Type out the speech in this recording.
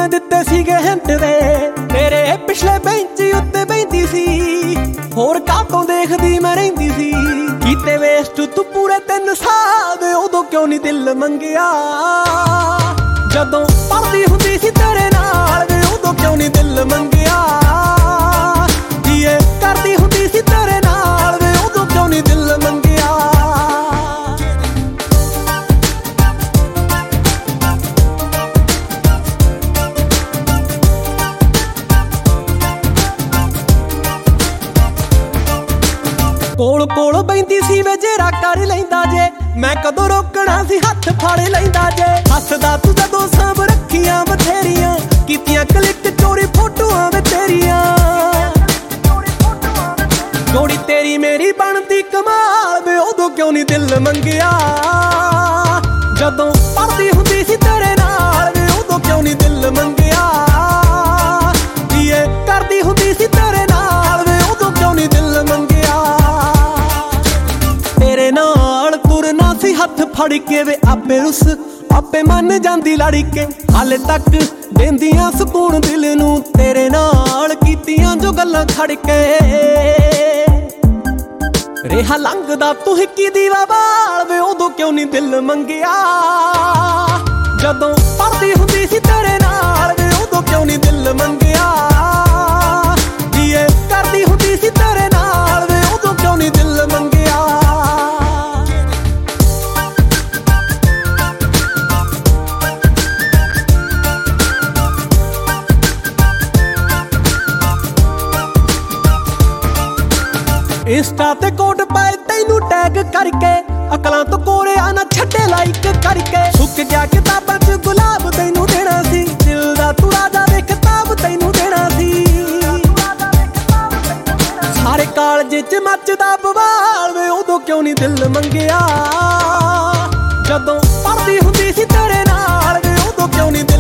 ਮੈਂ ਦਿੱਤੇ ਸੀਗੇ ਹਿੰਟ ਵੇ ਤੇਰੇ ਪਿਛਲੇ ਬੈਂਚ ਉੱਤੇ ਬੈਂਦੀ ਸੀ ਹੋਰ ਕਾਤੋਂ ਦੇਖਦੀ ਮੈਂ ਰਹਿੰਦੀ ਸੀ ਕੀਤੇ ਵੇਸਟ ਤੂੰ ਪੂਰੇ 3 ਸਾਲ ਦੇ ਉਦੋਂ ਕਿਉਂ ਨਹੀਂ ਦਿਲ ਮੰਗਿਆ ਜਦੋਂ ਪੜਦੀ ਹੁੰਦੀ ਸੀ ਤੇਰੇ ਨਾਲ ਵੇ ਉਦੋਂ ਕਿਉਂ ਨਹੀਂ ਦਿਲ ਮੰਗਿਆ ਕਰਦੀ ਹੁੰਦੀ ਸੀ ਤੇਰੇ ਨਾਲ ਵੇ ਉਦੋਂ ਕਿਉਂ ਨਹੀਂ ਦਿਲ ਮੰਗਿਆ ਕੋਲ ਕੋਲ ਬੈਂਦੀ ਸੀ ਵੇ ਜੇਰਾ ਕਰ ਲੈਂਦਾ ਜੇ ਮੈਂ ਕਦੋਂ ਰੋਕਣਾ ਸੀ ਹੱਥ ਫੜ ਲੈਂਦਾ ਜੇ ਹੱਸਦਾ ਤੂੰ ਜਦੋਂ ਸਾਂਭ ਰੱਖੀਆਂ ਬਥੇਰੀਆਂ ਕੀਤੀਆਂ ਕਲਿੱਕ ਚੋਰੀ ਫੋਟੋਆਂ ਵੇ ਤੇਰੀਆਂ ਜੋੜੀ ਤੇਰੀ ਮੇਰੀ ਬਣਦੀ ਕਮਾਲ ਵੇ ਉਦੋਂ ਕਿਉਂ ਨਹੀਂ ਦਿਲ ਮੰਗਿਆ ਜਦੋਂ ਪੜਦੀ ਹੁੰਦੀ ਸੀ ਤੇਰੇ ਨਾਲ ਵੇ ਉਦੋਂ ਕਿਉਂ ਨਹੀਂ ਦਿਲ ਮੰਗਿਆ ਕਰਦੀ ਹੁੰਦੀ ਸੀ ਤੇਰੇ ਨਾਲ ਵੇ ਉਦੋਂ ਕਿਉਂ ਨਹੀਂ ਦਿਲ ਮੰਗਿਆ ਤੇਰੇ ਨਾਲ ਤੁਰਨਾ ਸੀ ਹੱਥ ਫੜ ਕੇ ਵੇ ਆਪੇ ਰੁੱਸ ਆਪੇ ਮੰਨ ਜਾਂਦੀ ਲੜ ਕੇ ਹਾਲੇ ਤੱਕ ਦੇਂਦੀਆਂ ਸਕੂਨ ਦਿਲ ਨੂੰ ਤੇਰੇ ਨਾਲ ਕੀਤੀਆਂ ਜੋ ਗੱਲਾਂ ਖੜ ਕੇ ਰਿਹਾ ਲੰਘਦਾ ਤੂੰ ਹਿੱਕੀ ਦੀਵਾ ਬਾਲ ਵੇ ਉਦੋਂ ਕਿਉਂ ਨਹੀਂ ਦਿਲ ਮੰਗਿਆ ਜਦੋਂ ਪੜਦੀ ਹੁੰਦੀ ਸੀ ਤੇਰੇ ਨਾਲ ਵੇ ਉਦੋਂ ਕਿਉਂ ਨਹੀਂ ਦਿਲ ਮੰਗਿਆ ਕਰਦੀ ਹੁੰਦੀ ਸੀ ਤੇਰੇ ਨਾਲ ਵੇ ਉਦੋਂ ਕਿਉਂ ਨਹੀਂ ਦਿਲ ਮੰਗਿਆ ਇੰਸਟਾ ਤੇ ਕੋਟ ਪਾਏ ਤੈਨੂੰ ਟੈਗ ਕਰਕੇ ਅਕਲਾਂ ਤੋਂ ਕੋਰਿਆ ਨਾ ਛੱਡੇ ਲਾਈਕ ਕਰਕੇ ਸੁੱਕ ਗਿਆ ਕਿਤਾਬਾਂ 'ਚ ਗੁਲਾਬ ਤੈਨੂੰ ਦੇਣਾ ਸੀ ਦਿਲ ਦਾ ਤੂੰ ਰਾਜਾ ਵੇ ਕਿਤਾਬ ਤੈਨੂੰ ਦੇਣਾ ਸੀ ਸਾਰੇ ਕਾਲਜ 'ਚ ਮੱਚਦਾ ਬਵਾਲ ਵੇ ਉਦੋਂ ਕਿਉਂ ਨਹੀਂ ਦਿਲ ਮੰਗਿਆ ਜਦੋਂ ਪੜਦੀ ਹੁੰਦੀ ਸੀ ਤੇਰੇ ਨਾਲ ਵੇ ਉਦੋਂ ਕਿਉਂ ਨਹੀਂ